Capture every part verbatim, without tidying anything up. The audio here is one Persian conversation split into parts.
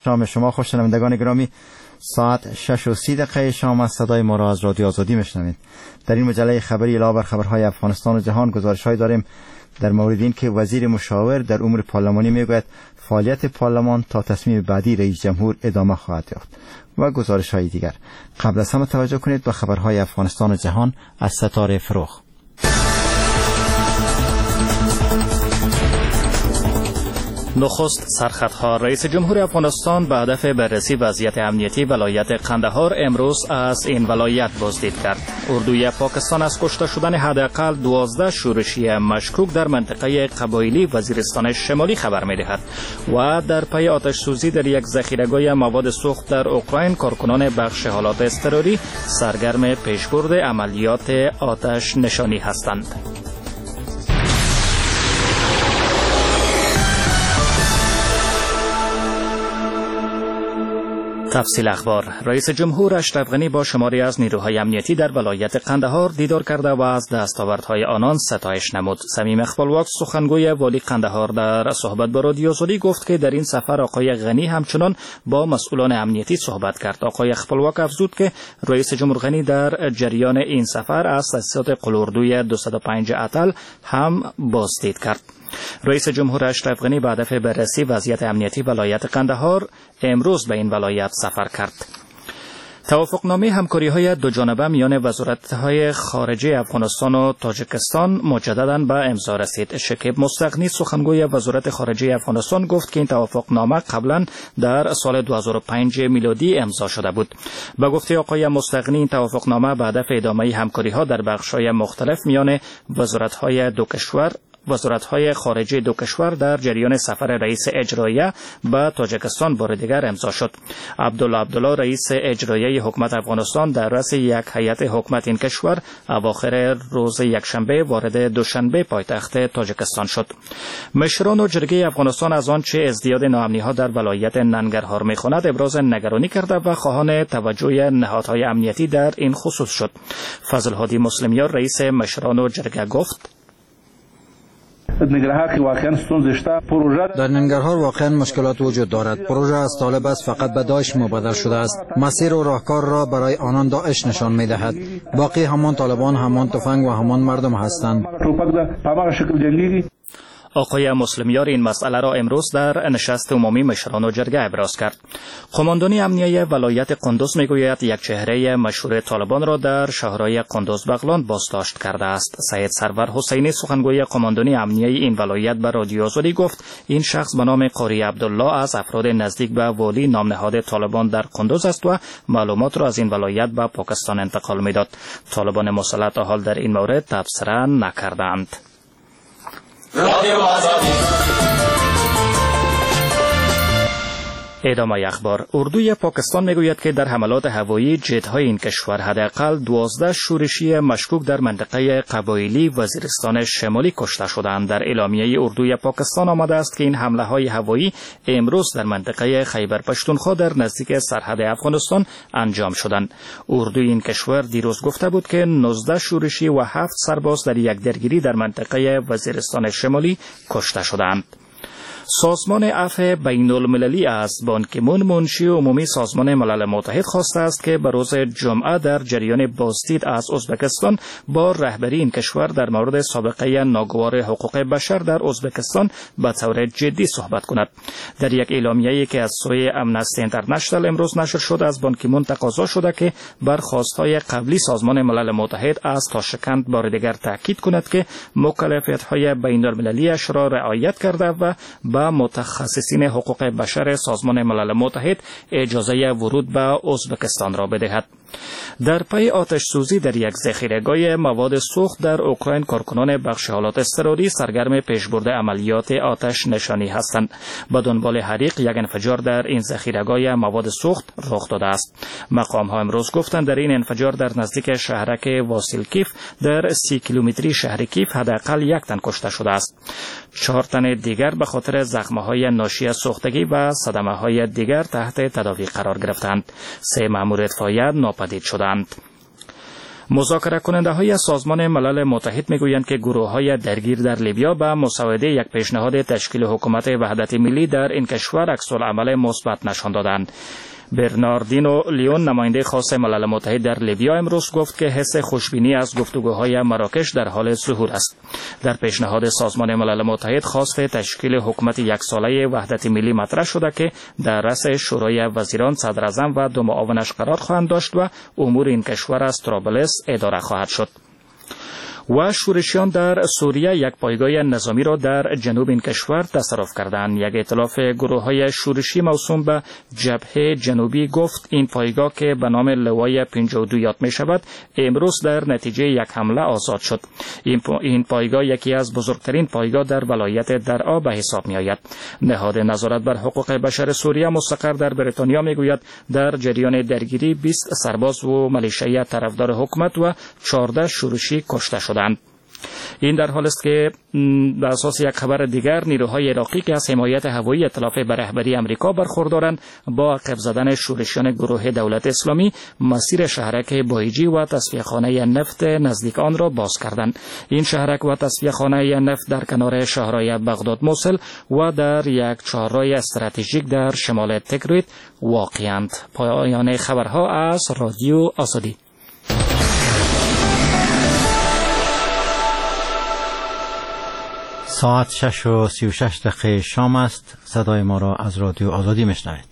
شام شما خوش شنوندگان گرامی، ساعت شش و سی دقیقه شام است. صدای ما را از رادیو آزادی میشنوید. در این مجله خبری علاوه بر خبرهای افغانستان و جهان گزارش‌هایی داریم در مورد این که وزیر مشاور در امور پارلمانی میگوید فعالیت پارلمان تا تصمیم بعدی رئیس جمهور ادامه خواهد یافت و گزارش‌های دیگر. قبل از همه توجه کنید به خبرهای افغانستان و جهان از ستاره فروغ. نخست سرخطها. رئیس جمهور افغانستان به هدف بررسی وضعیت امنیتی ولایت قندهار امروز از این ولایت بازدید کرد. اردوی پاکستان از کشته شدن حداقل دوازده شورشی مشکوک در منطقه قبایلی وزیرستان شمالی خبر می‌دهد و در پی آتش سوزی در یک ذخیره‌گاه مواد سوخت در اوکراین کارکنان بخش حالات اضطراری سرگرم پیشبرد عملیات آتش نشانی هستند. تفصیل اخبار. رئیس جمهور اشرف غنی با شماری از نیروهای امنیتی در ولایت قندهار دیدار کرده و از دستاوردهای آنان ستایش نمود. صمیم اقبالواک سخنگوی والی قندهار در صحبت با رادیو آزادی گفت که در این سفر آقای غنی همچنان با مسئولان امنیتی صحبت کرد. آقای اقبالواک افزود که رئیس جمهور غنی در جریان این سفر از تاسیسات قلاردوی دویست و پنج اتل هم بازدید کرد. رئیس جمهور اشرف غنی به هدف بررسی وضعیت امنیتی ولایت قندهار امروز به این ولایت سفر کرد. توافقنامه همکاری‌های دو جانبه میان وزارت‌های خارجه افغانستان و تاجیکستان مجدداً به امضا رسید. شکیب مستغنی سخنگوی وزارت خارجه افغانستان گفت که این توافقنامه قبلا در سال دو هزار و پنج میلادی امضا شده بود. به گفته آقای مستغنی این توافقنامه به هدف ادامه همکاری‌ها در بخش‌های مختلف میان وزارت‌های دو کشور وزارت‌های خارجه دو کشور در جریان سفر رئیس اجراییه به تاجیکستان بار دیگر امضا شد. عبدالله عبدالله رئیس اجراییه حکومت افغانستان در رأس یک هیئت حکومت این کشور اواخر روز یکشنبه وارد دوشنبه پایتخت تاجیکستان شد. مشران و جرگه افغانستان از آنچه ازدیاد ناامنی‌ها در ولایت ننگرهار می‌خواند ابراز نگرانی کرده و خواهان توجه نهادهای امنیتی در این خصوص شد. فضل هادی مسلمیار رئیس مشران و جرگه گفت در ننگرهار واقعا مشکلات وجود دارد. پروژه از طالب است فقط به داعش مبدل شده است. مسیر و راهکار را برای آنان داعش نشان می دهد. باقی همان طالبان، همان تفنگ و همان مردم هستند. آقای مسلمیار این مسئله را امروز در نشست عمومی مشران و جرگه ابراز کرد. قماندانی امنیه ولایت قندوز میگوید یک چهره مشهور طالبان را در شهرهای قندوز بغلان بازداشت کرده است. سید سرور حسینی سخنگوی قماندانی امنیه این ولایت به رادیو آزادی گفت این شخص به نام قاری عبدالله از افراد نزدیک به والی نام نهاد طالبان در قندوز است و معلومات را از این ولایت به پاکستان انتقال میداد. طالبان مسلح تا حال در این مورد تبصره نکردند. رادیو آزادی. ادامه اخبار. اردوی پاکستان میگوید که در حملات هوایی جت‌های این کشور حداقل دوازده شورشی مشکوک در منطقه قبایلی وزیرستان شمالی کشته شدند. در اعلامیه اردوی پاکستان آمده است که این حمله‌های هوایی امروز در منطقه خیبر پشتونخوا در نزدیک سرحد افغانستان انجام شدند. اردوی این کشور دیروز گفته بود که نوزده شورشی و هفت سرباز در یک درگیری در منطقه وزیرستان شمالی کشته شدند. سازمان عفو بین المللی از بان کی مون منشی عمومی سازمان ملل متحد خواسته است که به روز جمعه در جریان بازدید از ازبکستان با رهبری این کشور در مورد سابقه ناگوار حقوق بشر در ازبکستان به طور جدی صحبت کند. در یک اعلامیه‌ای که از سوی امنستی اینترنشنال امروز نشر شد از بان کی مون تقاضا شده که بر خواست‌های قبلی سازمان ملل متحد از تاشکند بار دیگر تاکید کند که مکلفیت‌های بین المللی‌اش را رعایت کرده و با متخصصین حقوق بشر سازمان ملل متحد اجازه ورود به ازبکستان را بدهد. در پی آتش سوزی در یک ذخیره‌گاه مواد سوخت در اوکراین کارکنان بخش حالات اضطراری سرگرم پیشبرد عملیات آتش نشانی هستند. به دنبال حریق یک انفجار در این ذخیره‌گاه مواد سوخت رخ داده است. مقام‌ها امروز گفتند در این انفجار در نزدیک شهرک واسیلکیف در سی کیلومتری شهر کیف حداقل یک تن کشته شده است. چهار تن دیگر به خاطر زخم‌های ناشی از سوختگی و صدمه‌های دیگر تحت تداوی قرار گرفتند. سه مأمور اطفایی ناپدید شدند. مذاکره کننده های سازمان ملل متحد میگویند که گروه های درگیر در لیبیا به مساعده یک پیشنهاد تشکیل حکومت وحدت ملی در این کشور عکس‌العمل مثبت نشان دادند. برناردینو لیون نماینده خاص ملل متحد در لیبیا امروز گفت که حس خوشبینی از گفتگوهای مراکش در حال ظهور است. در پیشنهاد سازمان ملل متحد خواست تشکیل حکومت یک ساله وحدت ملی مطرح شده که در رأس شورای وزیران صدر اعظم و دو معاونش قرار خواهند داشت و امور این کشور از طرابلس اداره خواهد شد. و شورشیان در سوریه یک پایگاه نظامی را در جنوب این کشور تصرف کردند. یک ائتلاف گروه‌های شورشی موسوم به جبهه جنوبی گفت این پایگاه که به نام لوای پنجاه و دو یاد می شود امروز در نتیجه یک حمله آزاد شد. این, این پایگاه یکی از بزرگترین پایگاه در ولایت درعا به حساب می آید. نهاد نظارت بر حقوق بشر سوریه مستقر در بریتانیا می گوید در جریان درگیری بیست سرباز و ملیشه طرفدار حکومت و چهارده شورشی کشته شدند. این در حال است که بر اساس یک خبر دیگر نیروهای عراقی که از حمایت هوایی ائتلاف به رهبری امریکا برخوردارند با عقب زدن شورشیان گروه دولت اسلامی مسیر شهرک بایجی و تصفیه‌خانه نفت نزدیک آن را باز کردند. این شهرک و تصفیه‌خانه نفت در کنار شهرهای بغداد موصل و در یک چهارراه استراتژیک در شمال تکریت واقعاند. پایان خبرها از رادیو آزادی. ساعت شش و سی و شش دقیقه شام است. صدای ما را از رادیو آزادی میشنوید.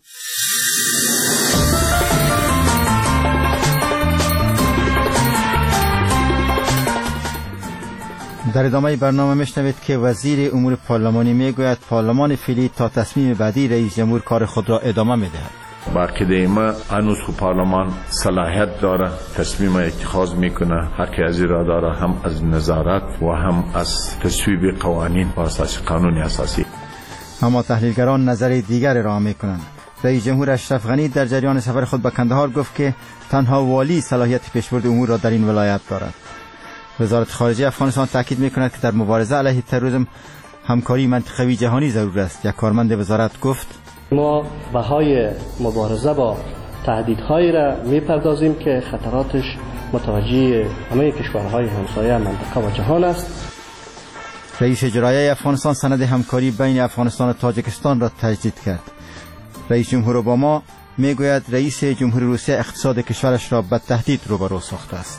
در ادامه برنامه میشنوید که وزیر امور پارلمانی میگوید پارلمان فعلی تا تصمیم بعدی رئیس جمهور کار خود را ادامه میدهد. با کدیمه هنوز خو پارلمان صلاحیت داره، تصمیم اتخاذ میکنه، حق از را داره، هم از نظارت و هم از تصویب قوانین و اساس قانون اساسی. اما تحلیلگران نظر دیگر را میکنند. رئیس جمهور اشرف غنی در جریان سفر خود به قندهار گفت که تنها والی صلاحیت پیشبرد امور را در این ولایت دارد. وزارت خارجه افغانستان تاکید میکند که در مبارزه علیه تروریسم همکاری منطقوی جهانی ضرور است. یک کارمند وزارت گفت ما بهای مبارزه با تهدیدهایی را میپردازیم که خطراتش متوجه همه کشورهای همسایه منطقه و جهان است. رئیس اجرایی افغانستان سند همکاری بین افغانستان و تاجیکستان را تجدید کرد. رئیس جمهور اوباما میگوید رئیس جمهوری روسیه اقتصاد کشورش را به تهدید روبرو ساخته است.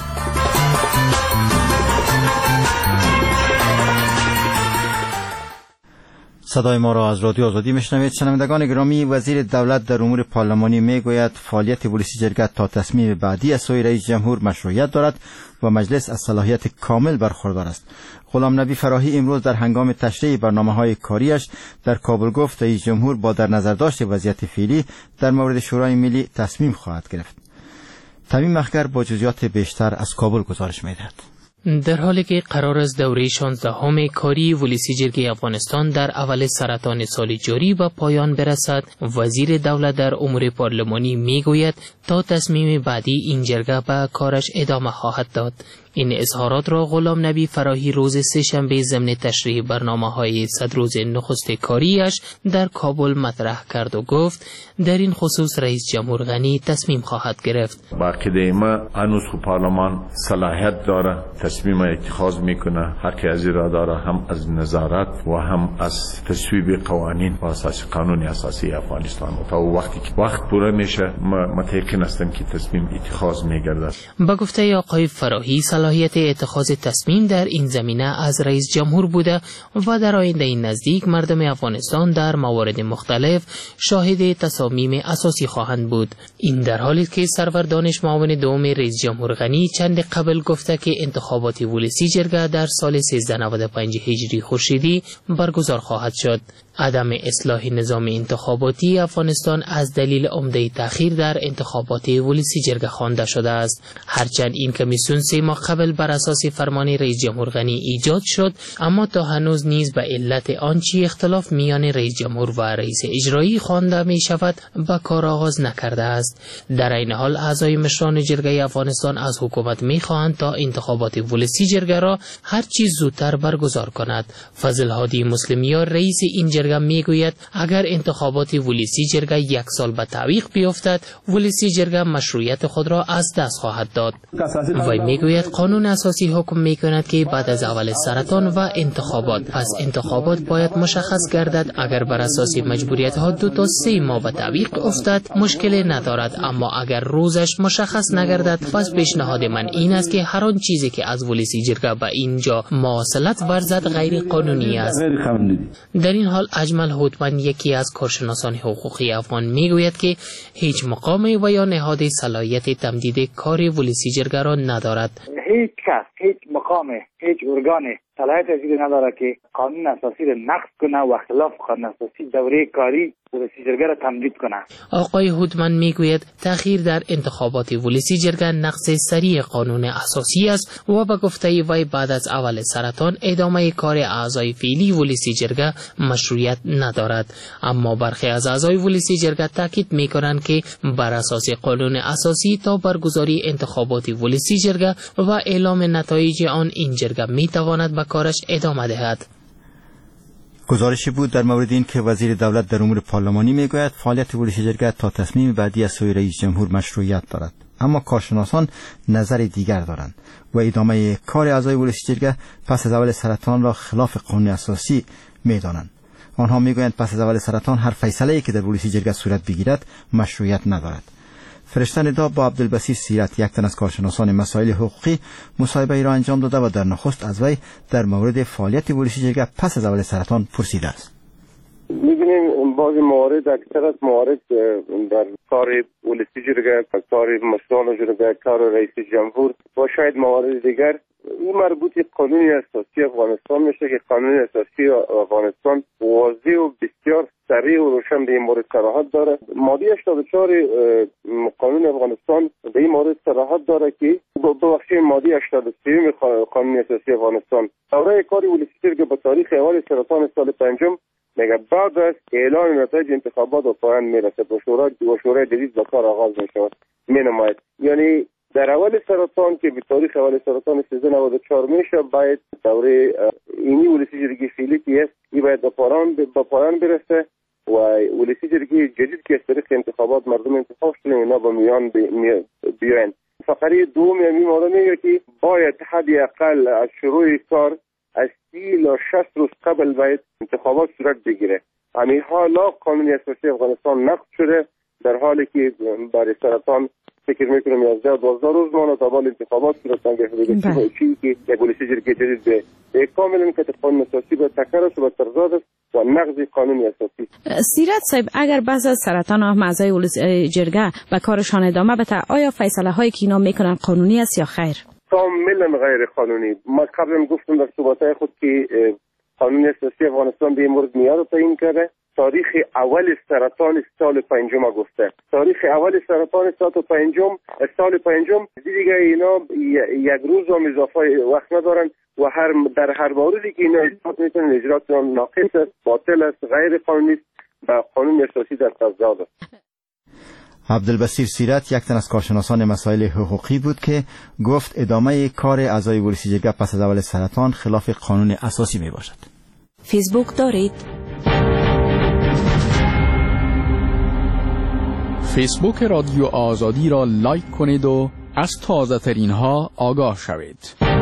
صدای ما را از رادیو آزادی میشنوید. شنوندگان گرامی، وزیر دولت در امور پارلمانی میگوید فعالیت پلیسی جرگه تا تصمیم بعدی از سوی رئیس جمهور مشروعیت دارد و مجلس از صلاحیت کامل برخوردار است. غلام نبی فراهی امروز در هنگام تشریح برنامه‌های کاریش در کابل گفت رئیس جمهور با در نظر داشت وضعیت فعلی در مورد شورای ملی تصمیم خواهد گرفت. تمیم مخگر با جزئیات بیشتر از کابل گزارش می‌دهد. در حالی که قرار است دوره شانزدهم کاری ولسی جرگه افغانستان در اول سرطان سال جاری به پایان برسد، وزیر دولت در امور پارلمانی میگوید تا تصمیم بعدی این جرگه به کارش ادامه خواهد داد. این اظهارات را غلام نبی فراهی روز سه‌شنبه ضمن تشریح برنامه‌های صد روز نخست کاریش در کابل مطرح کرد و گفت در این خصوص رئیس جمهور غنی تصمیم خواهد گرفت. با کدیمه هنوز خو پارلمان صلاحیت داره، تصمیم اتخاذ میکنه، حق از را داره، هم از نظارت و هم از تصویب قوانین و اساس قانون اساسی افغانستان. تا وقتی که وقت پوره میشه متأکد هستم که تصمیم اتخاذ میگردد. با گفته آقای فراهی صلاحیت اتخاذ تصمیم در این زمینه از رئیس جمهور بوده و در آینده نزدیک مردم افغانستان در موارد مختلف شاهد تصامیم اساسی خواهند بود. این در حالی که سرور دانش معاون دوم رئیس جمهور غنی چند قبل گفته که انتخابات ولسی جرگه در سال سیزده نود و پنج هجری خورشیدی برگزار خواهد شد. عدم اصلاح نظام انتخاباتی افغانستان از دلیل عمده تأخیر در انتخابات ولسی جرگه خوانده شده است. هرچند این کمیسیون سه ماه قبل بر اساس فرمان رئیس جمهور غنی ایجاد شد، اما تا هنوز نیز به علت آنچه اختلاف میان رئیس جمهور و رئیس اجرایی خوانده می شود به کار آغاز نکرده است. در این حال اعضای مشران جرگه افغانستان از حکومت می خواهند تا انتخابات ولسی جرگه را هر چیز زودتر برگزار کند. فضل هادی مسلمیار رئیس این جرگه می گوید اگر انتخابات ولسی جرگه یک سال به تعویق بیفتد، ولسی جرگه مشروعیت خود را از دست خواهد داد. وی می گوید قانون اساسی حکم می کند که بعد از اول سرطان و انتخابات، پس انتخابات باید مشخص گردد. اگر بر اساس مجبوریت ها دو تا سه ماه به تعویق افتد مشکلی ندارد، اما اگر روزش مشخص نگردد، پس پیشنهاد من این است که هر آن چیزی که از ولسی جرگه به اینجا مواصلت ورزد غیر قانونی است. در این حال اجمل هوتمن، یکی از کارشناسان حقوقی افغان، میگوید که هیچ مقامی و یا نهاد صلاحیت تمدید کار ولسی جرگه را ندارد. هیچ کس، هیچ مقام، هیچ ارگان صلاحیت ازیده نداره که قانون اساسی را نقض کنه و خلاف قانون اساسی دوره کاری ولسی جرگه را تمدید کنه. آقای هوتمن میگوید تأخیر در انتخابات ولسی جرگه نقض سریع قانون اساسی است و به گفته وی بعد از اول سرطان ادامه کار اعضای فعلی ولسی جرگه مشروعیت ندارد. اما برخی از اعضای ولسی جرگه تاکید میکنند که بر اساس قانون اساسی تا برگزاری انتخابات ولسی جرگه و اعلام نتایج آن این جرگه میتواند به کارش ادامه دهد. گزارشی بود در مورد این که وزیر دولت در امور پارلمانی میگوید فعالیت ولسی جرگه تا تصمیم بعدی از سوی رئیس جمهور مشروعیت دارد، اما کارشناسان نظر دیگر دارند و ادامه کار اعضای ولسی جرگه پس از اول سرطان را خلاف قانون اساسی میدانند. آنها میگویند پس از اول سرطان هر فیصله‌ای که در ولسی جرگه صورت بگیرد مشروعیت ندارد. فرشته ندا با عبدالبصیر سیرت، یک تن از کارشناسان مسائل حقوقی، مصاحبه را انجام داده و در نخست از وی در مورد فعالیت ولسی جرگه پس از اول سرطان پرسیده است. می‌بینیم بعض موارد، اکثر از موارد در کار ولسی جرگه، کار مشران جرگه، کار رئیس جمهور و شاید موارد دیگر، این مربوط به قانون اساسی افغانستان میشه که قانون اساسی افغانستان واضح و بسیار صریح و روشن به این مورد صراحت داره. ماده هشتاد و چهار قانون افغانستان به این مورد صراحت داره که ببخشید ماده هشتاد و سه قانون اساسی افغانستان دوره کار ولسی جرگه به تاریخ اول سرطان سال پنجم میگه بعد از اعلان نتایج انتخابات و پایان میرسه و شورای و شورای جدید به کار آغاز میشه مینماید. یعنی در اول سرطان که به تاریخ اول سرطان سیزده نود و چهار میشه، باید دوره اینی ولسی جرگه فعلی که است این باید به پایان به پایان برسه و ولسی جرگه جدید که از طریق انتخابات مردم انتخاب شده اینا به میان بیاین. فقره دوم یعنی مورد میگه که باید حدی اقل از شروع کار از سی تا شصت روز قبل باید انتخابات صورت بگیره. همین حالا قانون اساسی افغانستان نقض شده، در حالی که برای سرطان فکر میکنم یازده دوازده روز مانه تا بال انتخابات صورت بگیره. چیزی که یک ولسی جرگه جدید به به کاملا که قانون اساسی به تکرار و ترزاد است و نقض قانون اساسی. سیرت صاحب، اگر بعد از سرطان هم اعضای ولسی جرگه به کارشان ادامه بده، آیا فیصله هایی که اینا میکنن قانونی است یا خیر؟ کاملا غیر قانونی. ما قبلا گفتم در صحبت‌های خود که قانون اساسی افغانستان به این مورد معیار تعیین کرده. تاریخ اول سرطان سال پنجم گفته. تاریخ اول سرطان سال پنجم سال پنجم دیگه اینا یک روز هم اضافه وقت ندارن و هر در هر موردی که اینا اجرات میکنن اجرات ناقص است، باطل است، غیر قانونی است، با قانون اساسی در تضاد است. عبدالبصیر سیرت، یک تن از کارشناسان مسائل حقوقی بود که گفت ادامه کار اعضای ولسی جرگه پس از اول سرطان خلاف قانون اساسی می باشد. فیسبوک دارید؟ فیسبوک رادیو آزادی را لایک کنید و از تازه ترین ها آگاه شوید.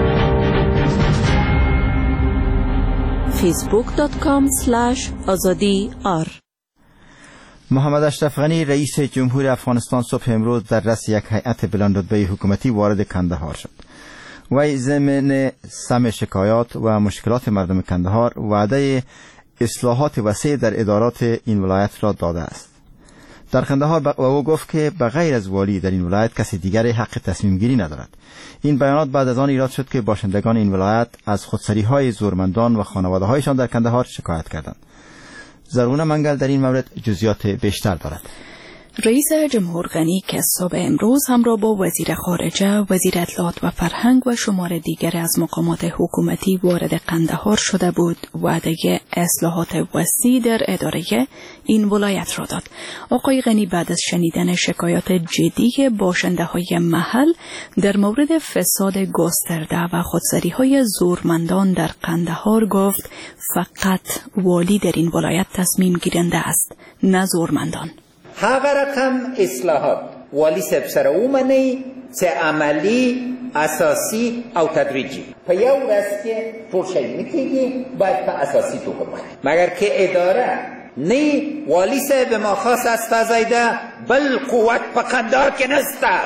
فیسبوک دات کام اسلش آزادی آر. محمد اشرف غنی رئیس جمهور افغانستان صبح امروز در رأس یک هیئت بلندرتبه حکومتی وارد کندهار شد. وی ضمن سمع شکایات و مشکلات مردم کندهار وعده اصلاحات وسیع در ادارات این ولایت را داده است. در کندهار و او گفت که بغیر از والی در این ولایت کسی دیگر حق تصمیم گیری ندارد. این بیانات بعد از آن ایراد شد که باشندگان این ولایت از خودسری های زورمندان و خانواده هایشان در کندهار شکایت کردند. زرغونه منگل در این مورد جزئیات بیشتر دارد. رئیس جمهور غنی که صبح امروز همراه با وزیر خارجه، وزیر اطلاعات و فرهنگ و شمار دیگر از مقامات حکومتی وارد قندهار شده بود، وعده اصلاحات وسیع در اداره این ولایت را داد. آقای غنی بعد از شنیدن شکایات جدی باشنده های محل در مورد فساد گسترده و خودسری های زورمندان در قندهار گفت فقط والی در این ولایت تصمیم گیرنده است، نه زورمندان. هغه رقم اصلاحات والی صاحب سره ومني چې عملی، اساسی او تدریجی په یو ورځ کې ټول شی نه کېږي، باید په اساسی توګه وکړي. مګر که اداره نه والی صاحب ما خاص استازیده بل قوت په قندهار کې نسته.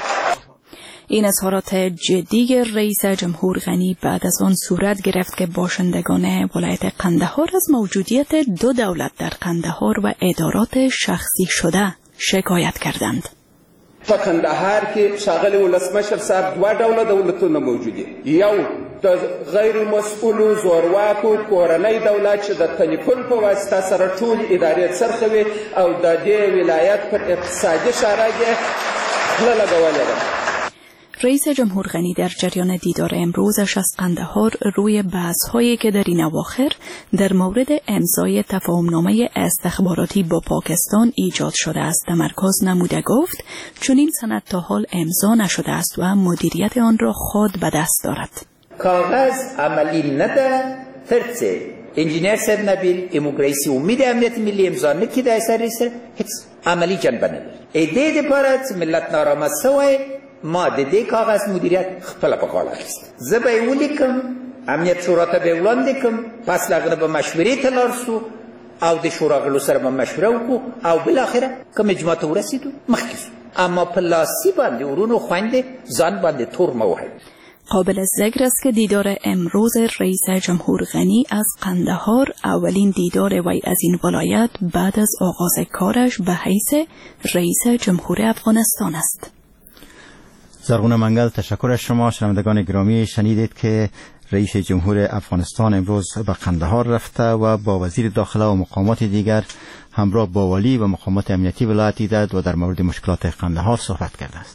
این اظهارات جدی رئیس جمهور غنی بعد از آن صورت گرفت که باشندگان ولایت قندهار از موجودیت دو دولت در قندهار و ادارات شخصی شده شکایت کردند. په قندهار کې ښاغلی ولسمشر صاحب دوه ډوله دولتونه موجود دي. یو د غیر مسؤلو زورواکو کورنۍ دولت چې د تلیفون په واسطه سره ټولې ادارې څرخوي او د دې ولایت پر اقتصادي شراګې خوله لګولې ده. رئیس جمهور غنی در جریان دیدار امروزش از قندهار روی بحث‌هایی که در این اواخر در مورد امضای تفاهمنامه استخباراتی با پاکستان ایجاد شده است تمرکز نموده گفت چون این سند تا حال امضا نشده است و مدیریت آن را خود به دست دارد. کاغذ عملی نده ترڅه انجینیر سید نبیل ایموگریسی امید امنیت ملی امضا نکرده سر هیڅ عملی جنبه نداره. ایده دپاره ملت نارامد شوی ما د دې کاغذ مدیریت خپل په غاړه اخیست. زه به یې ولیکم، امنیت شورا ته به وړاندې کړم، پس له هغه به مشورې ته لاړ شو او د شورا غړو سره به مشوره وکړو او بالاخره کوم اجماع ته ورسېدو مخکې شو. اما په لاسي باندې ورونو خویندې ځان باندې تور مه وهئ. قابل ذکر است که دیدار امروز رئیس جمهور غنی از قندهار اولین دیدار وی از این ولایت بعد از آغاز کارش به حیث رئیس جمهور افغانستان است. زرغون منگل، تشکر از شما. شنوندگان گرامی، شنیدید که رئیس جمهور افغانستان امروز به قندهار رفته و با وزیر داخله و مقامات دیگر همراه با والی و مقامات امنیتی ولایت دیدار و در مورد مشکلات قندهار صحبت کرده است.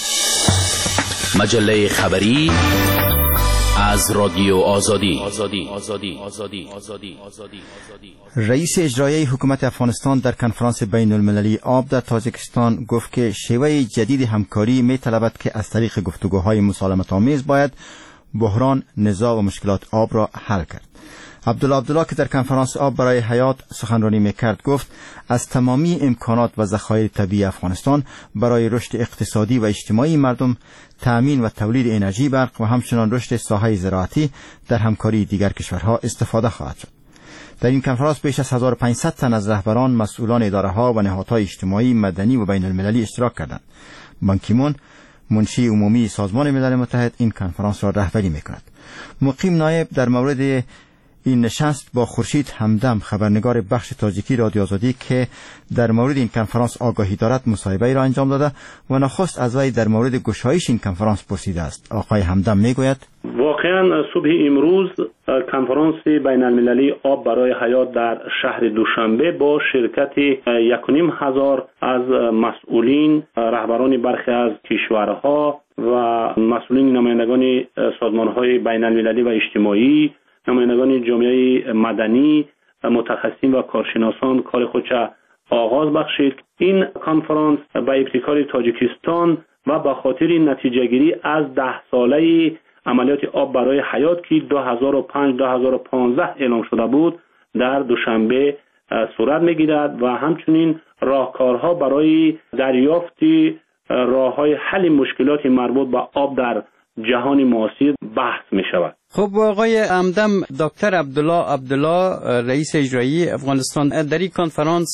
مجله خبری از رادیو آزادی. آزادی آزادی آزادی آزادی آزادی رئیس اجرایی حکومت افغانستان در کنفرانس بین المللی آب در تاجیکستان گفت که شیوه جدید همکاری می طلبد که از طریق گفتگوهای مسالمت آمیز باید بحران، نزاع و مشکلات آب را حل کرد. عبدالله عبدالله که در کنفرانس آب برای حیات سخنرانی میکرد گفت از تمامی امکانات و ذخایر طبیعی افغانستان برای رشد اقتصادی و اجتماعی مردم، تأمین و تولید انرژی برق و همچنان رشد ساحه زراعتی در همکاری دیگر کشورها استفاده خواهد شد. در این کنفرانس بیش از هزار و پانصد تن از رهبران، مسئولان اداره‌ها و نهادهای اجتماعی، مدنی و بین المللی اشتراک کردند. بان کی مون، منشی عمومی سازمان ملل متحد، این کنفرانس را رهبری میکند. مقیم نایب در مورد این نشست با خورشید همدم، خبرنگار بخش تاجیکی رادیو آزادی که در مورد این کنفرانس آگاهی دارد، مصاحبه را انجام داده و نخست از وی در مورد گشایش این کنفرانس پرسیده است. آقای همدم میگوید واقعا صبح امروز کنفرانس بین المللی آب برای حیات در شهر دوشنبه با شرکت یک و نیم هزار از مسئولین، رهبران برخی از کشورها و مسئولین نمایندگان سازمان‌های بین المللی و اجتماعی، نمایندگان جامعه مدنی، متخصصین و کارشناسان کار خود را آغاز بخشید. این کنفرانس به ابتکار تاجیکستان و به خاطر نتیجه گیری از ده ساله عملیات آب برای حیات که دو هزار و پنج دو هزار و پانزده اعلام شده بود در دوشنبه صورت میگیرد و همچنین راهکارها برای دریافت راههای حل مشکلات مربوط به آب در جهان معاصر بحث می شود. خب آقای همدم، دکتر عبدالله عبدالله رئیس اجرایی افغانستان در این کنفرانس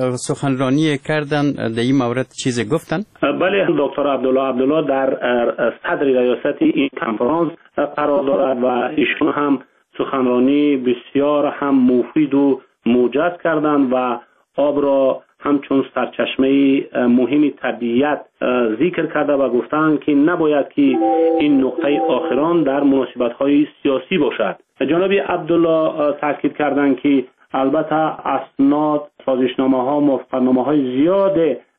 سخنرانی کردن، در این مورد چیز گفتن؟ بله، دکتر عبدالله عبدالله در صدر ریاست این کنفرانس قرار دارد و ایشون هم سخنرانی بسیار هم مفید و موجز کردند و آب را همچون سرچشمه مهم طبیعت ذکر کرده و گفتند که نباید که این نقطه آخران در مناسبت‌های سیاسی باشد. جناب عبدالله تاکید کردند که البته اسناد، سازشنامه‌ها، موافقتنامه‌های زیاد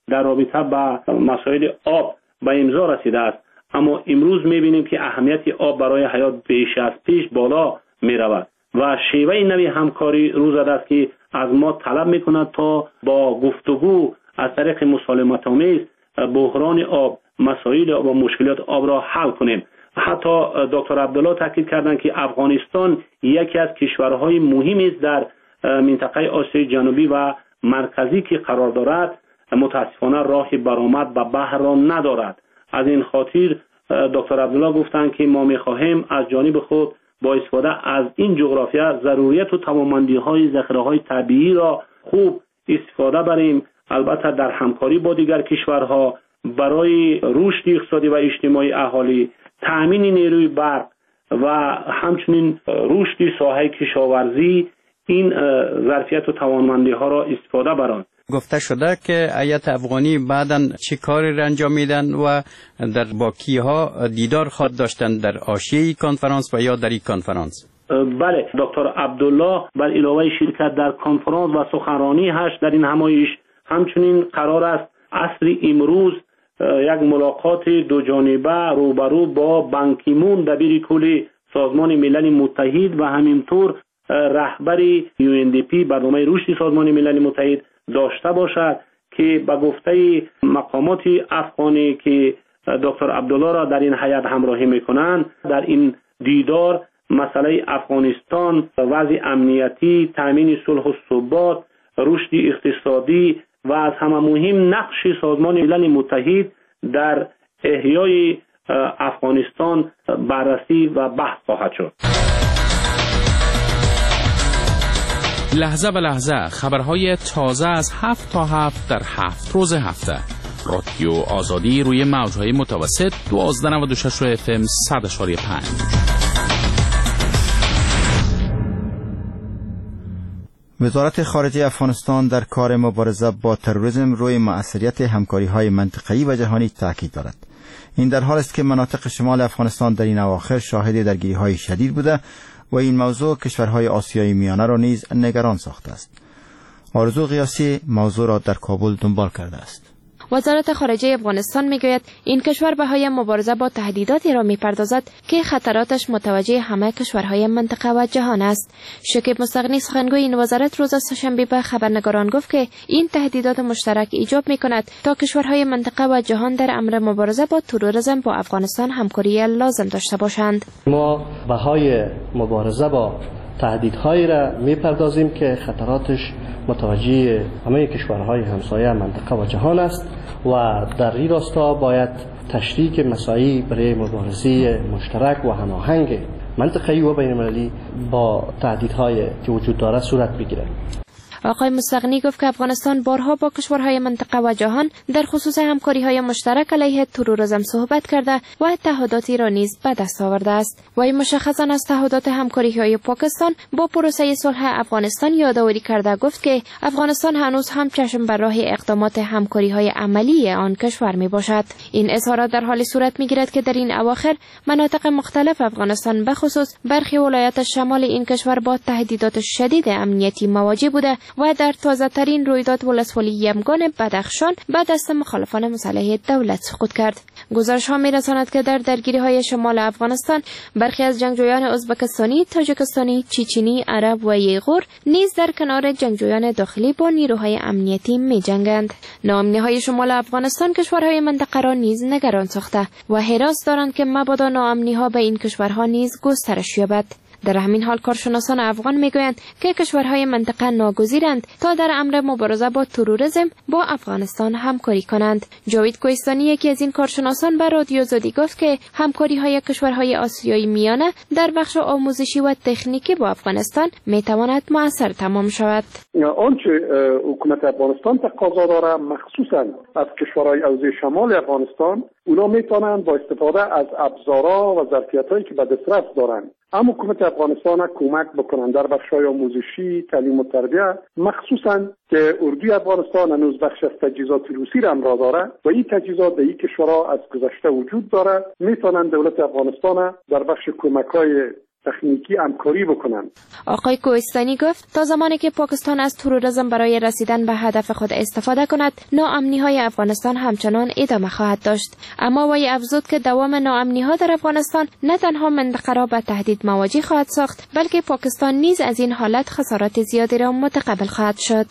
در رابطه با مسائل آب به امضا رسیده است. اما امروز می‌بینیم که اهمیت آب برای حیات بیش از پیش بالا می‌رود و شیوه نوی همکاری روز است که از ما طلب می‌کند تا با گفتگو از طریق مسالمت آمیز بحران آب، مسائل آب و مشکلات آب را حل کنیم. حتی دکتر عبدالله تاکید کردند که افغانستان یکی از کشورهای مهمی است در منطقه آسیای جنوبی و مرکزی که قرار دارد، متاسفانه راه برآمد به بحر را ندارد. از این خاطر دکتر عبدالله گفتند که ما می‌خواهیم از جانب خود با استفاده از این جغرافیا ضروریت و توانمندی‌های ذخیره‌های طبیعی را خوب استفاده بریم، البته در همکاری با دیگر کشورها برای رشد اقتصادی و اجتماعی اهالی، تأمین نیروی برق و همچنین رشد ساحه کشاورزی این ظرفیت و توانمندی‌ها را استفاده برند. گفته شده که هیئت افغانی بعداً چه کاری را انجام میدن و در با کیها دیدار خواهد داشتن در حاشیه کنفرانس و یا در این کنفرانس؟ بله، دکتر عبدالله بر علاوه شرکت در کنفرانس و سخنرانی هش در این همایش، همچنین قرار است عصر امروز یک ملاقات دو جانبه روبرو با بان کی مون دبیر کل سازمان ملل متحد و همینطور رهبر یو ان دی پی برنامه رشد سازمان ملل متحد داشته باشد که به گفته مقامات افغانی که دکتر عبدالله را در این هیئت همراهی میکنند، در این دیدار مسئله افغانستان، وضع امنیتی، تامین صلح و ثبات، رشد اقتصادی و از همه مهم نقش سازمان ملل متحد در احیای افغانستان بررسی و بحث خواهد شد. لحظه به لحظه خبرهای تازه از هفت تا هفت در هفت روز هفته. رادیو آزادی روی موجهای متوسط دوازده نود و شش اف ام صد اشاری پنج. وزارت خارجه افغانستان در کار مبارزه با تروریسم روی مؤثریت همکاری‌های منطقه‌ای و جهانی تاکید دارد. این در حالی است که مناطق شمال افغانستان در این اواخر شاهد درگیری‌های شدید بوده و این موضوع کشورهای آسیای میانه را نیز نگران ساخته است. آرزو قیاسی موضوع را در کابل دنبال کرده است. وزارت خارجه افغانستان میگوید این کشور به های مبارزه با تهدیداتی را میپردازد که خطراتش متوجه همه کشورهای منطقه و جهان است. شکیب مستغنی سخنگوی این وزارت روز سه‌شنبه به خبرنگاران گفت که این تهدیدات مشترک ایجاب میکند تا کشورهای منطقه و جهان در امر مبارزه با تروریسم با افغانستان همکاری لازم داشته باشند. ما به های مبارزه با تهدیدهایی را میپردازیم که خطراتش متوجه همه کشورهای همسایه منطقه و جهان است و در این راستا باید تشریک مساعی برای مبارزه مشترک و هماهنگ منطقه‌ای و بین‌المللی با تهدیدهایی که وجود دارد صورت بگیرد. آقای مستغنی گفت که افغانستان بارها با کشورهای منطقه و جهان در خصوص همکاری‌های مشترک علیه تروریسم صحبت کرده و اتحاداتی را نیز به دست آورده است. وی مشخصاً از تعهدات همکاری‌های پاکستان با پروسه صلح افغانستان یادآوری کرده گفت که افغانستان هنوز هم چشم بر راه اقدامات همکاری‌های عملی آن کشور میباشد. این اظهارات در حالی صورت میگیرد که در این اواخر مناطق مختلف افغانستان به خصوص برخی ولایات شمال این کشور با تهدیدات شدید امنیتی مواجه بوده و در تازه ترین رویداد ولسوالی یمگان بدخشان به دست مخالفان مسلح دولت سقوط کرد. گزارش ها می رساند که در درگیری های شمال افغانستان برخی از جنگجویان ازبکستانی، تاجیکستانی، چیچینی، عرب و یغور نیز در کنار جنگجویان داخلی با نیروهای امنیتی می جنگند. ناامنی های شمال افغانستان کشورهای منطقه را نیز نگران ساخته و حراس دارند که مبادا ناامنی ها به این کشورها نیز گسترش یابد. در همین حال کارشناسان افغان میگویند که کشورهای منطقه ناگزیرند تا در امر مبارزه با تروریسم با افغانستان همکاری کنند. جاوید کوهستانی یکی از این کارشناسان به رادیو آزادی گفت که همکاری‌های کشورهای آسیای میانه در بخش آموزشی و تکنیکی با افغانستان میتواند مؤثر تمام شود. آنچه حکومت افغانستان تقاضا دارد مخصوصا از کشورهای حوزه شمال افغانستان، اونا میتونند با استفاده از ابزارها و ظرفیت‌هایی که به دسترس دارند اما حکومت افغانستان کمک بکنند در بخش‌های آموزشی، تعلیم و تربیت، مخصوصاً که اردوی افغانستان هنوز بخش از تجهیزات روسی را امرا دارد و این تجهیزات در این کشورها از گذشته وجود دارد. میتونند دولت افغانستان در بخش کمک‌های تکنیکی همکاری بکنند. آقای کوهستانی گفت تا زمانی که پاکستان از تروریسم برای رسیدن به هدف خود استفاده کند، ناامنی های افغانستان همچنان ادامه خواهد داشت. اما وی افزود که دوام ناامنی ها در افغانستان نه تنها منطقه را به تهدید مواجه خواهد ساخت، بلکه پاکستان نیز از این حالت خسارات زیادی را متقبل خواهد شد.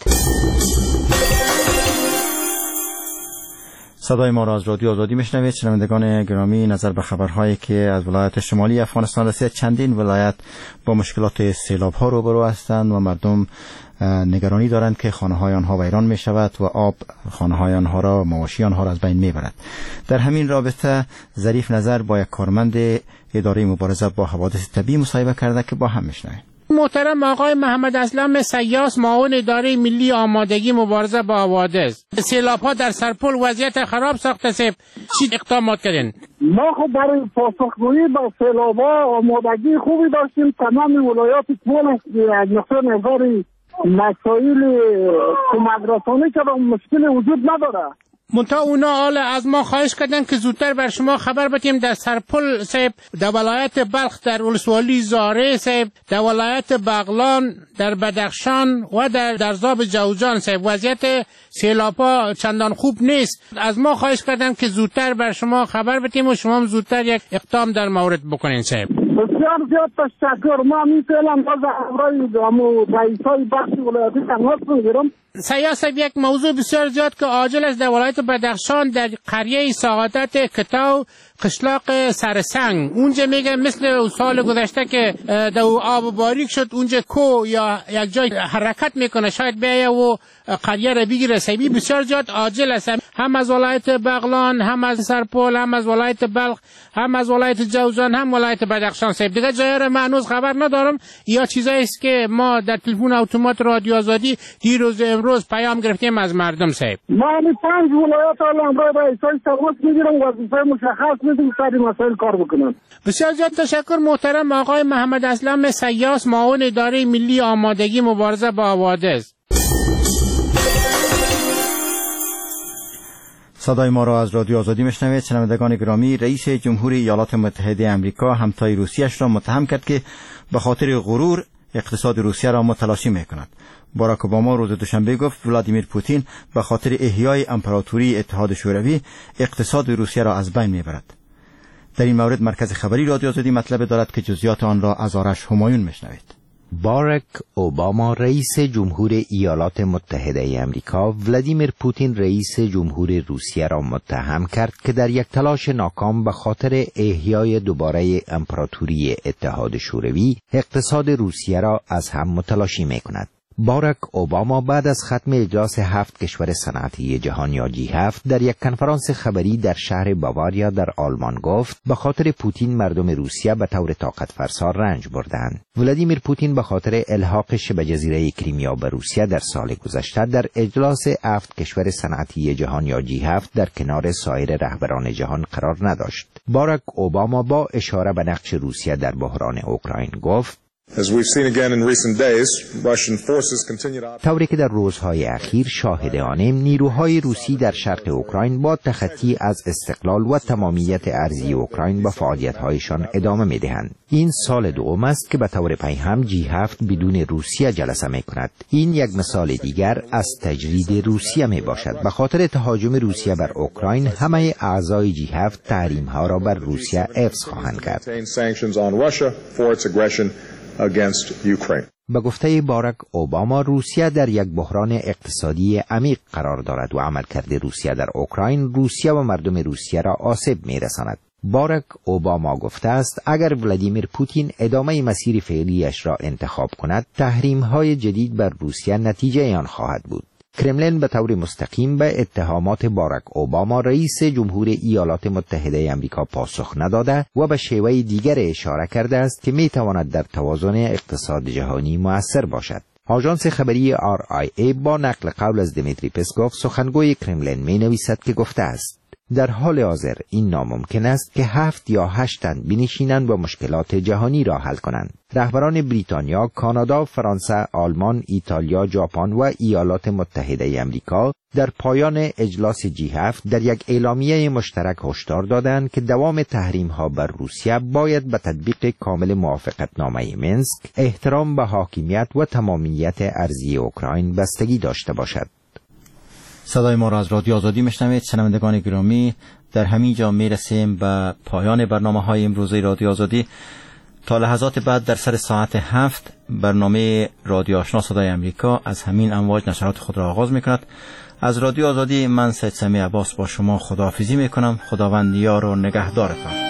صدای ما را از رادیو آزادی میشنوید. شنوندگان گرامی، نظر به خبرهایی که از ولایت شمالی افغانستان رسید، چندین ولایت با مشکلات سیلاب ها روبرو هستند و مردم نگرانی دارند که خانه های آنها ویران می شود و آب خانه های آنها را، مواشی آنها را از بین می برد. در همین رابطه ظریف نظر با یک کارمند اداره مبارزه با حوادث طبیعی مصاحبه کرده که با هم میشنویم. محترم آقای محمد اسلم سیاس، معاون اداره ملی آمادگی مبارزه با حوادث، سیلاب ها در سرپل وضعیت خراب ساخته سه، چی اقدامات کردین؟ ما خب برای پاسخگویی با سیلاب ها آمادگی خوبی داشتیم. تمام ولایات کل از نقطه نظر مسائل کمک رسانی که مشکل وجود نداره. منتها اونا حال از ما خواهش کردن که زودتر بر شما خبر بدیم در سرپل صاحب، در ولایت بلخ در ولسوالی زاره صاحب، در ولایت بغلان، در بدخشان و در درزاب جوزجان صاحب وضعیت سیلاب‌ها چندان خوب نیست. از ما خواهش کردن که زودتر بر شما خبر بدیم و شما هم زودتر یک اقدام در مورد بکنین صاحب. بسیار زیاد تشکر. ما می فعلا باز همراه امو رئیسای بخش ولایتی تماس میگیرم. سیاست یک موضوع بسیار زیاد که عاجل است در ولایت بدخشان، در قریه سعادت کتاو قشلاق سرسنگ، اونجا میگه مثل سال گذشته که در آب باریک شد، اونجا کو یا یک جای حرکت میکنه، شاید بیایه و قریه را بگیره. سیبی بسیار زیاد عاجل است، هم از ولایت بغلان، هم از سرپل، هم از ولایت بلخ، هم از ولایت جوزجان، هم ولایت بدخشان. سیب دیگه جای را من هنوز خبر ندارم، یا چیزایی است که ما در تلفن اتومات رادیو آزادی دیروز امروز پیام گرفتیم از مردم. صاحب ما همین پنج ولایت الان را رئیسای تماس میگیرم، وظیفه مشخص میدیم سر این مسائل کار بکنن. بسیار زیاد تشکر محترم آقای محمد اسلم سیاس، معاون اداره ملی آمادگی مبارزه با حوادث. صدای ما را از رادیو آزادی میشنوید. شنوندگان گرامی، رئیس جمهوری ایالات متحده آمریکا همتای روسیه‌اش را متهم کرد که به خاطر غرور اقتصاد روسیه را متلاشی میکند. باراک اوباما روز دوشنبه گفت ولادیمیر پوتین به خاطر احیای امپراتوری اتحاد شوروی اقتصاد روسیه را از بین میبرد. در این مورد مرکز خبری رادیو آزادی مطلب دارد که جزئیات آن را از آرش همایون میشنوید. باراک اوباما رئیس جمهور ایالات متحده آمریکا ولادیمیر پوتین رئیس جمهور روسیه را متهم کرد که در یک تلاش ناکام به خاطر احیای دوباره امپراتوری اتحاد شوروی اقتصاد روسیه را از هم متلاشی می‌کند. باراک اوباما بعد از ختم اجلاس هفت کشور صنعتی جهان یا جی هفت در یک کنفرانس خبری در شهر باواریا در آلمان گفت به خاطر پوتین مردم روسیه به طور طاقت فرسا رنج بردند. ولادیمیر پوتین به خاطر الحاق شبه جزیره کریمیا به روسیه در سال گذشته در اجلاس هفت کشور صنعتی جهان یا جی هفت در کنار سایر رهبران جهان قرار نداشت. باراک اوباما با اشاره به نقش روسیه در بحران اوکراین گفت طوری که در روزهای اخیر شاهد آنیم، نیروهای روسی در شرق اوکراین با تخطی از استقلال و تمامیت ارضی اوکراین به فعالیت‌هایشان ادامه می‌دهند. این سال دوم است که به طور پیهم جی هفت بدون روسیه جلسه می‌کند. این یک مثال دیگر از تجرید روسیه میباشد. به خاطر تهاجم روسیه بر اوکراین همه اعضای جی هفت تحریم‌ها را بر روسیه حفظ خواهند کرد. به گفته باراک اوباما، روسیه در یک بحران اقتصادی عمیق قرار دارد و عملکرد روسیه در اوکراین روسیه و مردم روسیه را آسیب می‌رساند. باراک اوباما گفته است اگر ولادیمیر پوتین ادامه مسیر فعلیش را انتخاب کند، تحریم‌های جدید بر روسیه نتیجه آن خواهد بود. کرملین به طور مستقیم به اتهامات باراک اوباما رئیس جمهور ایالات متحده آمریکا پاسخ نداده و به شیوه دیگر اشاره کرده است که می تواند در توازن اقتصاد جهانی مؤثر باشد. آژانس خبری آر آی ای با نقل قول از دمیتری پسکوف سخنگوی کرملین می نویسد که گفته است در حال حاضر این ناممکن است که هفت یا هشت تن بنشینند و مشکلات جهانی را حل کنند. رهبران بریتانیا، کانادا، فرانسه، آلمان، ایتالیا، ژاپن و ایالات متحده آمریکا در پایان اجلاس جی هفت در یک اعلامیه مشترک هشدار دادند که دوام تحریم‌ها بر روسیه باید به تطبیق کامل موافقتنامه منسک، احترام به حاکمیت و تمامیت ارضی اوکراین بستگی داشته باشد. صدای ما را از رادیو آزادی میشنوید. شنوندگان گرامی، در همین جا میرسیم به پایان برنامه های امروزه رادیو آزادی. تا لحظات بعد در سر ساعت هفت برنامه رادیو آشنا صدای امریکا از همین امواج نشرات خود را آغاز میکند. از رادیو آزادی من سید سمی عباس با شما خداحافظی میکنم. خداوند یار و نگهدارتان.